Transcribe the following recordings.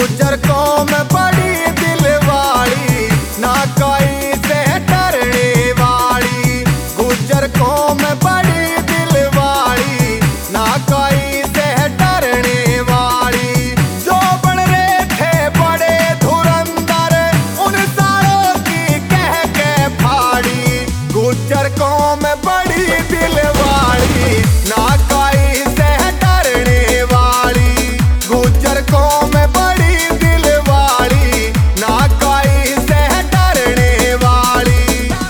गुर्जर कौम बड़ी दिलवाड़ी, ना कोई से डरने वाली। गुर्जर कौम बड़ी दिलवाड़ी, ना कोई से डरने वाली। जो बन रहे थे बड़े धुरंधर, उन सारों की कह के फाड़ी। गुर्जर कौम बड़ी दिलवाड़ी, ना कोई से डरने वाली। गुर्जर कौम बड़ी दिलवाड़ी, ना कोई से डरने वाली।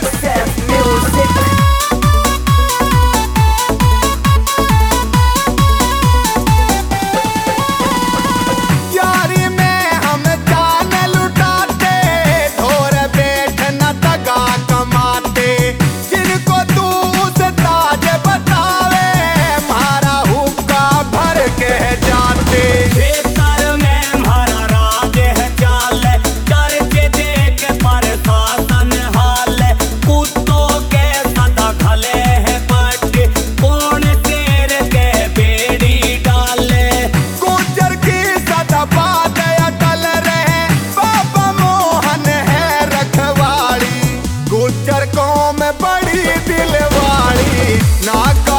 यारी में हम जान लुटाते, ढोर बैठ न दगा कमाते। जिनको तू उस ताज बतावे, मारा हुक्का भर के जाते। खेतर में हमारा राज है चाल, करके देख पर शासन हाल। कुत्तों के सदा खले हैं पट, कौन शेर के बेड़ी डाले। गुर्जर की सदा बात अटल रहे, बाबा मोहन है रखवाड़ी। गुर्जर कौम बड़ी दिलवाड़ी, ना